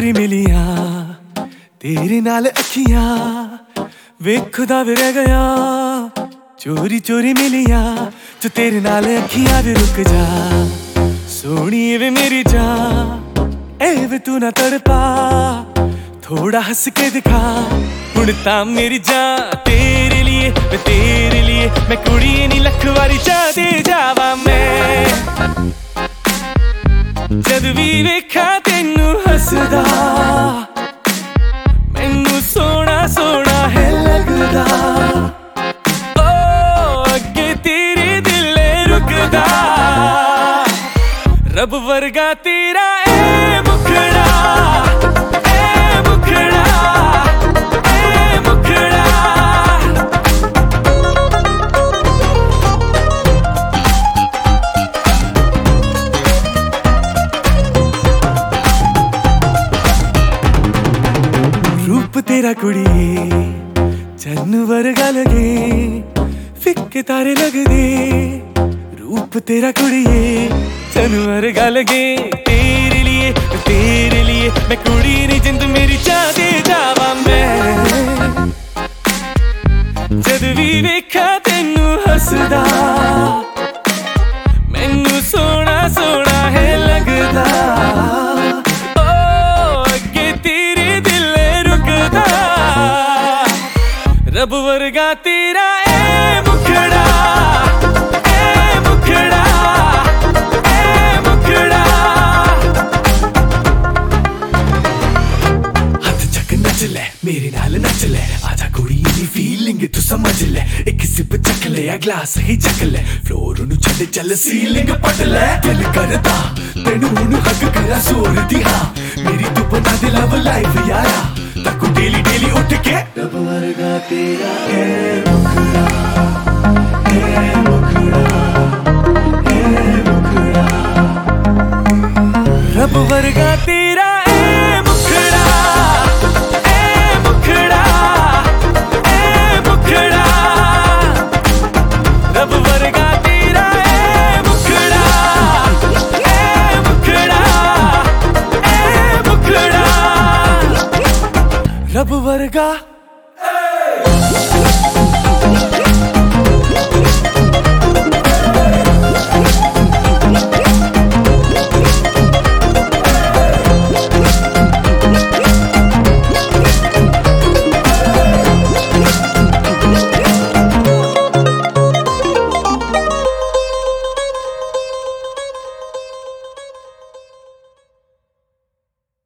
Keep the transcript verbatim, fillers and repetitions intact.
चोरी मिलिया तेरे नाल अखियां वे खुदा वे रह गया। चोरी चोरी मिलिया जो तेरे नाल अखियां वे रुक जा सोनी वे मेरी जान ए वे तू ना तड़पा थोड़ा हंस के दिखा हुण तां मेरी जान तेरे लिए मैं तेरे लिए मैं कुड़ी नी लख वारी चाह दे जावा मैं जद भी वेखा तेनू हसदा मैनू सोना सोना है लगदा ओ अगे तेरे दिल रुकदा रब वर्गा तेरा ए मुखड़ा ए मुखड़ा ए मुखड़ा। रूप तेरा कुड़िए चन्न वर्गा लगे फिक्के तारे लगदे रूप तेरा कुड़िए चन्न वर्गा लगे तेरे लिए तेरे लिए मैं कुड़ी नी जिंद मेरी चाह दे जावा मैं जद भी वेखा तेनू हसदा मैनू सोना सोना है लगदा रब वर्गा तेरा ए मुखड़ा ए मुखड़ा ए मुखड़ा। हथ चक नच ले मेरे नाल नच ले आजा कुड़ी दी फीलिंग तू समझ ले एक सिप चक ले या ग्लास ही चक ले फ्लोर नु छड़ चल सीलिंग पट ले दिल करदा तेनू हुण हक करा सोर दी हां मेरी तू बना दे लव लाइफ यारा ताकू डेली डेली उठ के रब वर्गा तेरा ए मुखड़ा ए मुखड़ा ए मुखड़ा रब वर्गा तेरा ए मुखड़ा ए मुखड़ा ए मुखड़ा रब वर्गा तेरा ए मुखड़ा ए मुखड़ा ए मुखड़ा रब वर्गा।